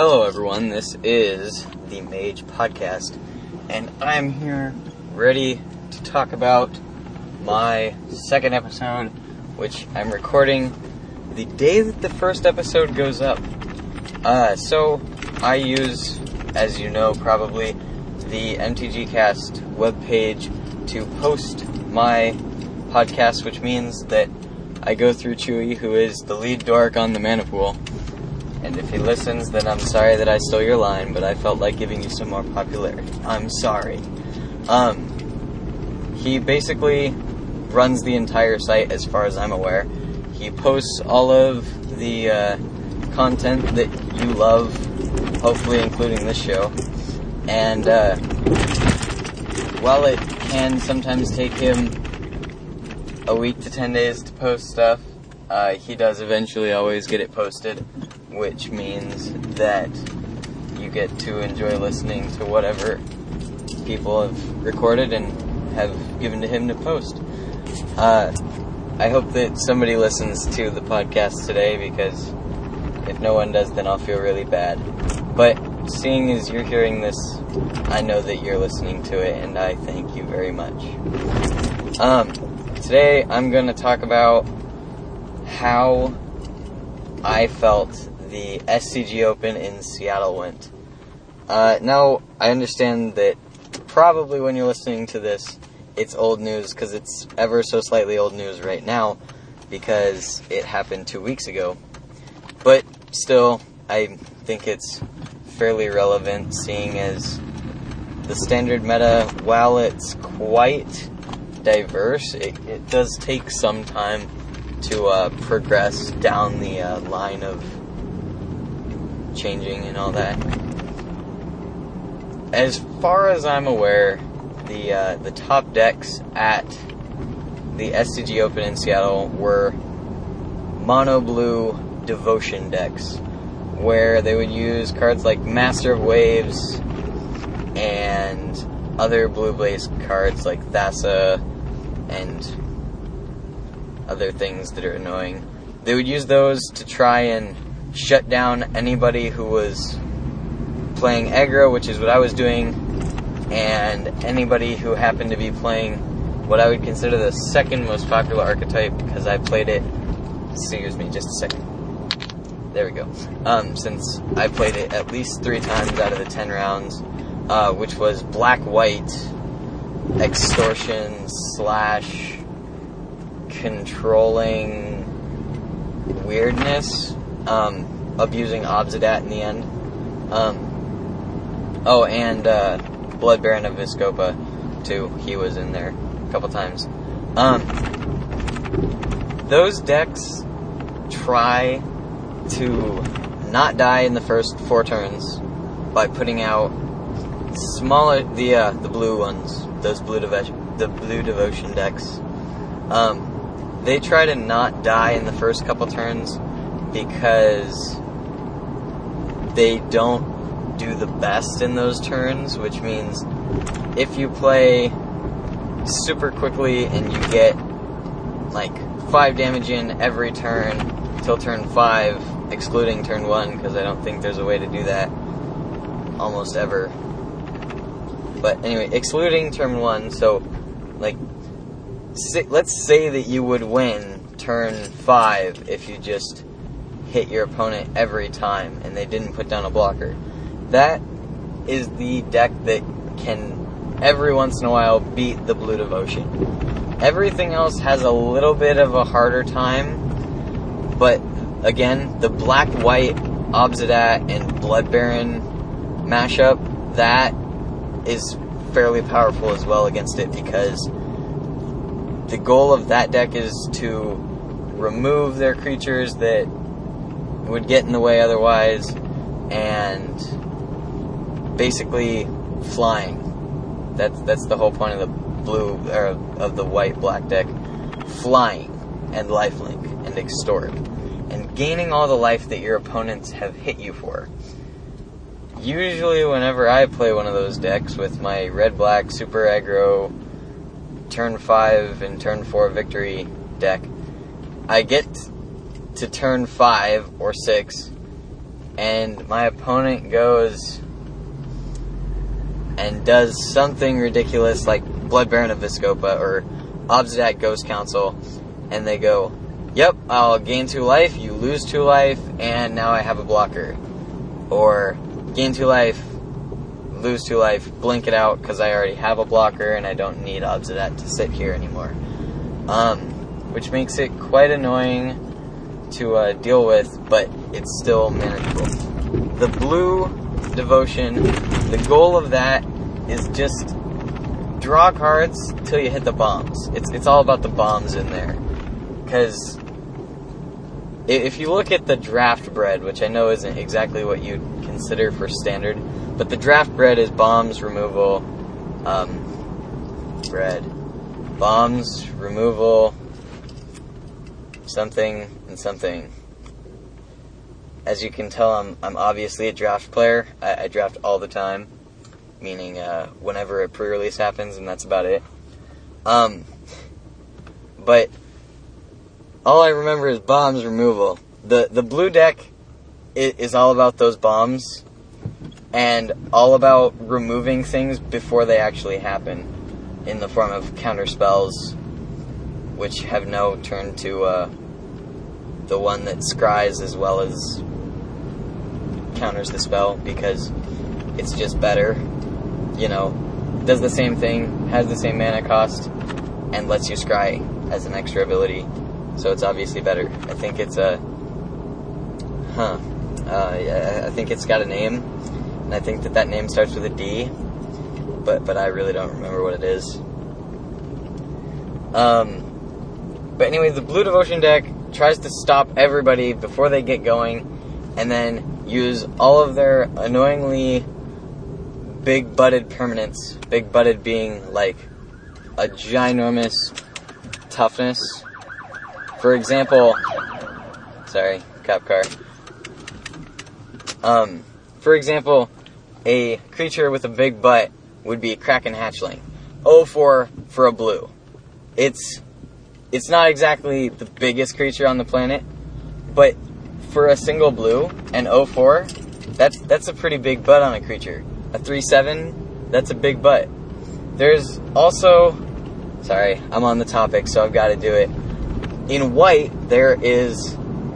Hello everyone, this is the Mage Podcast, and I'm here ready to talk about my second episode, which I'm recording the day that the first episode goes up. So I use, as you know probably, the MTGcast webpage to post my podcast, which means that I go through Chewy, who is the lead dork on the Mana Pool. And if he listens, then I'm sorry that I stole your line, but I felt like giving you some more popularity. I'm sorry. He basically runs the entire site as far as I'm aware. He posts all of the content that you love, hopefully including this show. And while it can sometimes take him a week to 10 days to post stuff, he does eventually always get it posted, which means that you get to enjoy listening to whatever people have recorded and have given to him to post. I hope that somebody listens to the podcast today, because if no one does, then I'll feel really bad. But seeing as you're hearing this, I know that you're listening to it, and I thank you very much. Today I'm going to talk about how I felt the SCG Open in Seattle went. Now, I understand that probably when you're listening to this, it's old news, because it's ever so slightly old news right now, because it happened 2 weeks ago. But still, I think it's fairly relevant, seeing as the standard meta, while it's quite diverse, it does take some time to progress down the line of changing and all that. As far as I'm aware, the top decks at the SCG Open in Seattle were mono blue devotion decks, where they would use cards like Master of Waves and other blue-based cards like Thassa and other things that are annoying. They would use those to try and shut down anybody who was playing aggro, which is what I was doing, and anybody who happened to be playing what I would consider the second most popular archetype, because I played it, excuse me, just a second. There we go. Since I played it at least 3 times out of the 10 rounds, which was black-white extortion / controlling weirdness, abusing Obsidat in the end. And Blood Baron of Vizkopa, too. He was in there a couple times. Those decks try to not die in the first 4 turns by putting out smaller, the blue ones, those the blue devotion decks. They try to not die in the first couple turns because they don't do the best in those turns, which means if you play super quickly and you get like 5 damage in every turn till turn 5, excluding turn 1, because I don't think there's a way to do that almost ever. But anyway, excluding turn 1, so like, let's say that you would win turn 5 if you just hit your opponent every time and they didn't put down a blocker. That is the deck that can every once in a while beat the blue devotion. Everything else has a little bit of a harder time, but again, the black-white Obsidat and Blood Baron mashup, that is fairly powerful as well against it, because the goal of that deck is to remove their creatures that would get in the way otherwise, and basically flying. That's the whole point of the blue, or of the white-black deck. Flying, and lifelink, and extort, and gaining all the life that your opponents have hit you for. Usually whenever I play one of those decks with my red-black super aggro turn 5 and turn 4 victory deck, I get to turn 5 or 6, and my opponent goes and does something ridiculous like Blood Baron of Viscopa or Obsidian Ghost Council, and they go, yep, I'll gain 2 life, you lose 2 life, and now I have a blocker. Or gain 2 life, lose 2 life, blink it out because I already have a blocker and I don't need Obsidian to sit here anymore. Which makes it quite annoying to deal with, but it's still manageable. The blue devotion, the goal of that is just draw cards till you hit the bombs. It's all about the bombs in there. Because if you look at the draft bread, which I know isn't exactly what you'd consider for standard, but the draft bread is bombs, removal, bread, bombs, removal, something, and something. As you can tell, I'm obviously a draft player. I draft all the time, meaning whenever a pre-release happens, and that's about it. But all I remember is bombs, removal. The blue deck is all about those bombs, and all about removing things before they actually happen, in the form of counter spells, which have now turned to the one that scries as well as counters the spell, because it's just better, does the same thing, has the same mana cost, and lets you scry as an extra ability, so it's obviously better. I think it's I think it's got a name, and I think that name starts with a D, but I really don't remember what it is. But anyway, the blue devotion deck tries to stop everybody before they get going, and then use all of their annoyingly big-butted permanents, big-butted being like a ginormous toughness. For example, sorry, cop car. For example, a creature with a big butt would be a Kraken Hatchling. 0-4 for a blue. It's not exactly the biggest creature on the planet, but for a single blue and 0-4, that's a pretty big butt on a creature. A 3/7, that's a big butt. There's also, sorry, I'm on the topic, so I've got to do it. In white, there is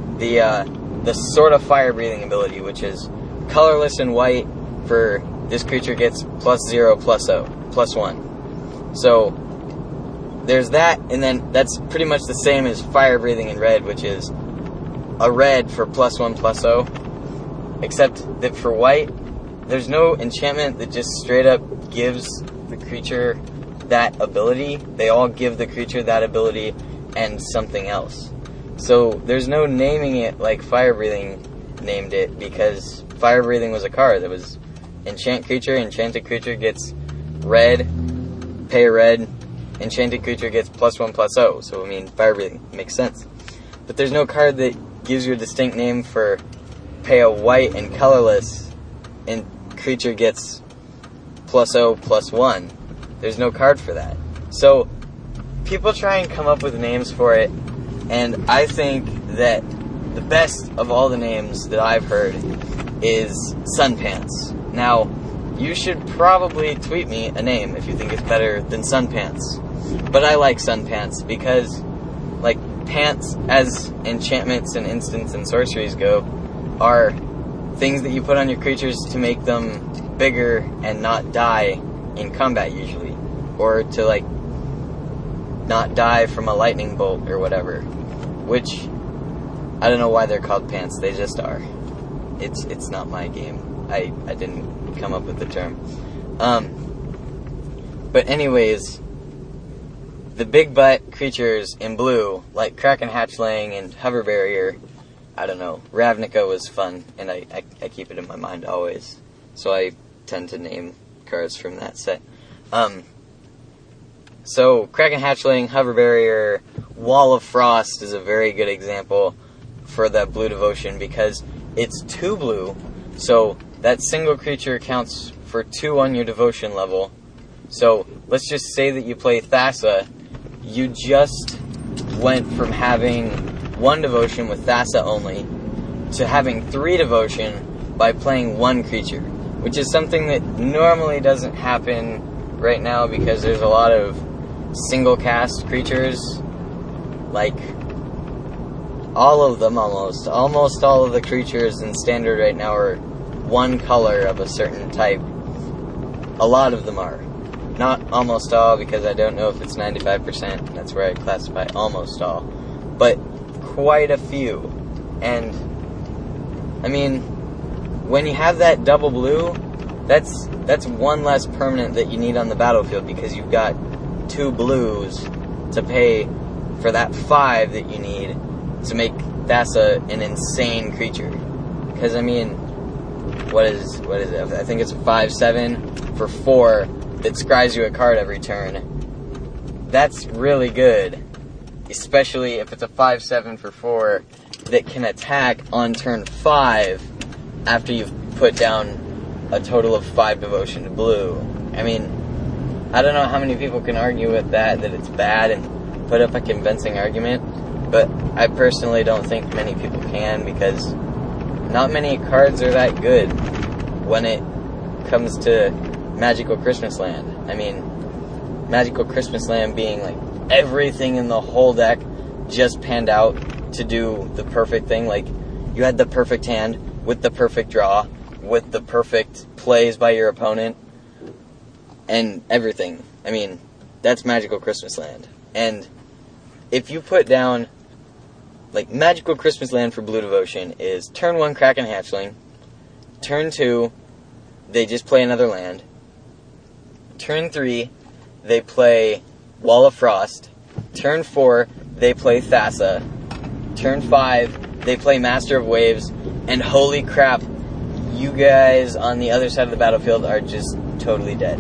the sort of fire breathing ability, which is colorless in white for this creature gets +0, +1. So there's that, and then that's pretty much the same as fire breathing in red, which is a red for +1/+0, except that for white, there's no enchantment that just straight up gives the creature that ability. They all give the creature that ability and something else. So there's no naming it like fire breathing named it, because fire breathing was a card that was enchant creature, enchanted creature gets red, pay a red, enchanted creature gets +1/+0. So I mean, fire breathing makes sense. But there's no card that gives you a distinct name for pay a white and colorless and creature gets +0/+1. There's no card for that. So people try and come up with names for it, and I think that the best of all the names that I've heard is Sunpants. Now, you should probably tweet me a name if you think it's better than Sunpants. But I like Sunpants because, like, pants as enchantments and instants and sorceries go are things that you put on your creatures to make them bigger and not die in combat usually, or to like not die from a lightning bolt or whatever, which I don't know why they're called pants, they just are. It's not my game. I didn't come up with the term. But anyways, the big butt creatures in blue, like Kraken Hatchling and Hover Barrier, I don't know, Ravnica was fun, and I keep it in my mind always. So I tend to name cards from that set. So Kraken Hatchling, Hover Barrier, Wall of Frost is a very good example for that blue devotion, because it's 2 blue, so that single creature counts for 2 on your devotion level. So let's just say that you play Thassa, you just went from having 1 devotion with Thassa only to having 3 devotion by playing one creature, which is something that normally doesn't happen right now because there's a lot of single cast creatures, like all of them almost all of the creatures in Standard right now are one color of a certain type. A lot of them are. Not almost all, because I don't know if it's 95%, that's where I classify almost all, but quite a few. And I mean, when you have that double blue, that's one less permanent that you need on the battlefield, because you've got 2 blues to pay for that 5 that you need to make Thassa an insane creature. Because I mean, what is it? I think it's a 5/7 for 4 that scries you a card every turn. That's really good, especially if it's a 5/7 for 4 that can attack on turn 5 after you've put down a total of 5 devotion to blue. I mean, I don't know how many people can argue with that it's bad and put up a convincing argument, but I personally don't think many people can, because not many cards are that good when it comes to Magical Christmas Land. I mean, Magical Christmas Land being like everything in the whole deck just panned out to do the perfect thing. Like, you had the perfect hand with the perfect draw, with the perfect plays by your opponent, and everything. I mean, that's Magical Christmas Land. And if you put down, like, Magical Christmas Land for Blue Devotion is turn 1 Kraken Hatchling, turn 2 they just play another land, turn 3 they play Wall of Frost, turn 4 they play Thassa, turn 5 they play Master of Waves, and holy crap, you guys on the other side of the battlefield are just totally dead.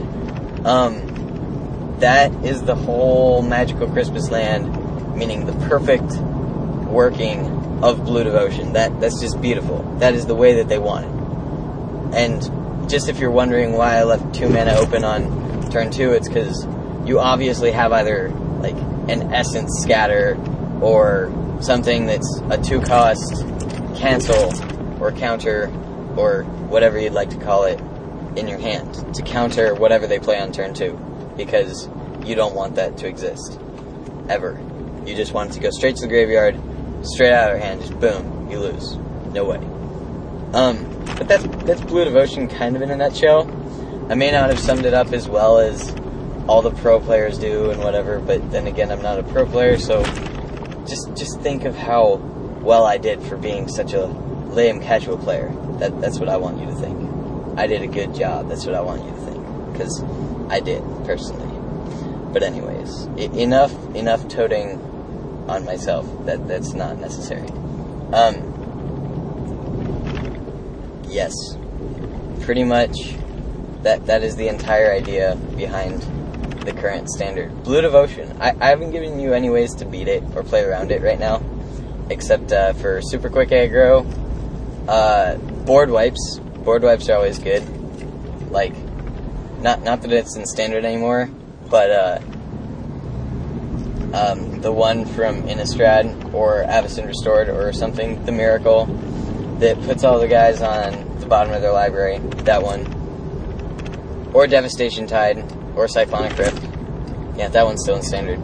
That is the whole Magical Christmas Land, meaning the perfect working of Blue Devotion. That's just beautiful. That is the way that they want it. And just if you're wondering why I left 2 mana open on turn 2, it's because you obviously have either like an Essence Scatter or something that's a 2-cost cancel or counter or whatever you'd like to call it in your hand to counter whatever they play on turn 2, because you don't want that to exist ever. You just want it to go straight to the graveyard, straight out of your hand, just boom, you lose. No way. But that's Blue Devotion kind of in a nutshell. I may not have summed it up as well as all the pro players do and whatever, but then again, I'm not a pro player, so just think of how well I did for being such a lame casual player. That's what I want you to think. I did a good job. That's what I want you to think, because I did, personally. But anyways, enough toting on myself. That's not necessary. Yes, pretty much that is the entire idea behind the current Standard. Blue Devotion. I haven't given you any ways to beat it or play around it right now, except for super quick aggro, board wipes. Board wipes are always good. Like, not that it's in Standard anymore, but the one from Innistrad or Avacyn Restored or something, the Miracle, that puts all the guys on the bottom of their library, that one. Or Devastation Tide, or Cyclonic Rift. Yeah, that one's still in Standard.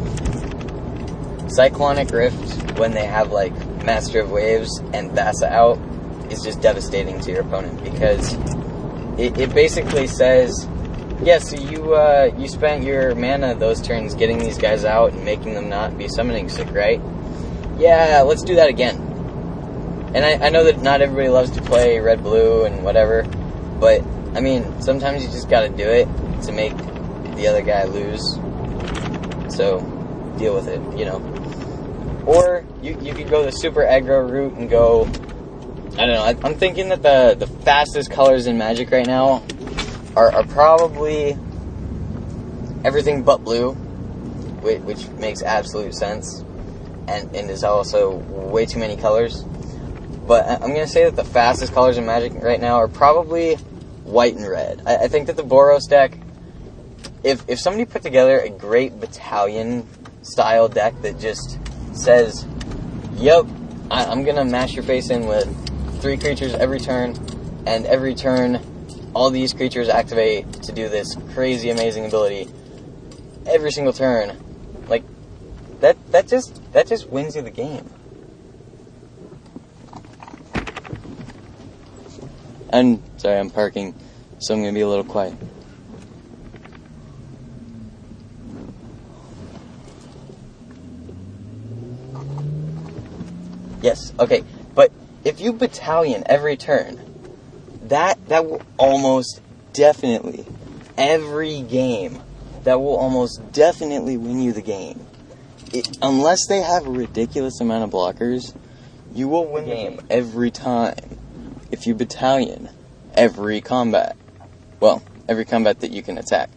Cyclonic Rift, when they have, like, Master of Waves and Thassa out, is just devastating to your opponent, because it basically says, yeah, so you spent your mana those turns getting these guys out and making them not be summoning sick, right? Yeah, let's do that again. And I know that not everybody loves to play red-blue and whatever, but, I mean, sometimes you just gotta do it to make the other guy lose. So, deal with it, you know. Or, you could go the super aggro route and go, I don't know, I'm thinking that the fastest colors in Magic right now are probably everything but blue, which makes absolute sense, and is also way too many colors. But I'm going to say that the fastest colors in Magic right now are probably white and red. I think that the Boros deck, if somebody put together a great battalion-style deck that just says, yep, I'm going to mash your face in with 3 creatures every turn, and every turn, all these creatures activate to do this crazy, amazing ability. Every single turn, like that just wins you the game. And sorry, I'm parking, so I'm gonna be a little quiet. Yes, okay, but if you battalion every turn, that will almost definitely, every game, that will almost definitely win you the game. Unless they have a ridiculous amount of blockers, you will win the game every time if you battalion every combat. Well, every combat that you can attack.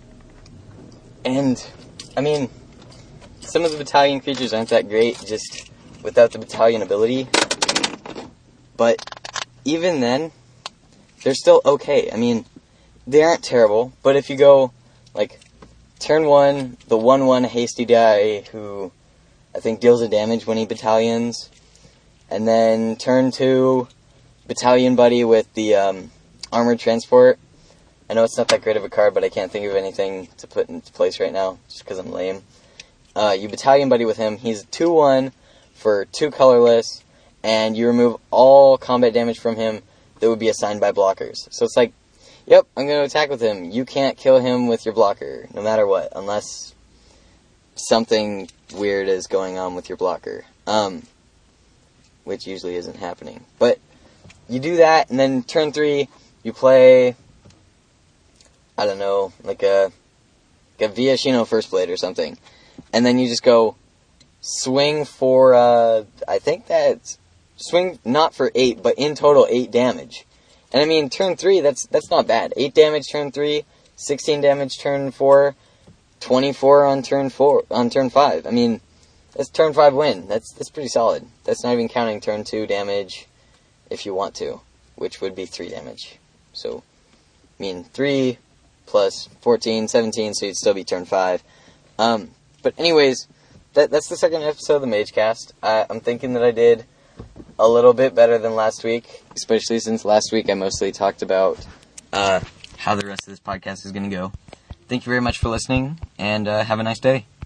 And, I mean, some of the battalion creatures aren't that great just without the battalion ability. But even then, they're still okay. I mean, they aren't terrible, but if you go, like, turn 1, the 1/1 hasty guy who I think deals a damage when he battalions, and then turn 2, battalion buddy with the armored transport. I know it's not that great of a card, but I can't think of anything to put into place right now, just because I'm lame. You battalion buddy with him. He's 2/1 for 2 colorless, and you remove all combat damage from him that would be assigned by blockers. So it's like, yep, I'm going to attack with him. You can't kill him with your blocker, no matter what, unless something weird is going on with your blocker, which usually isn't happening. But you do that, and then turn 3, you play, I don't know, like a Viashino First Blade or something, and then you just go swing for, I think that's, swing not for 8, but in total 8 damage. And I mean, turn 3, that's not bad. 8 damage turn 3, 16 damage turn 4, 24 on turn 5. I mean, that's turn 5 win. That's pretty solid. That's not even counting turn 2 damage if you want to, which would be 3 damage. So, I mean, 3 plus 14, 17, so you'd still be turn 5. But anyways, that's the second episode of the Magecast. I'm thinking that I did a little bit better than last week, especially since last week I mostly talked about how the rest of this podcast is going to go. Thank you very much for listening, and have a nice day.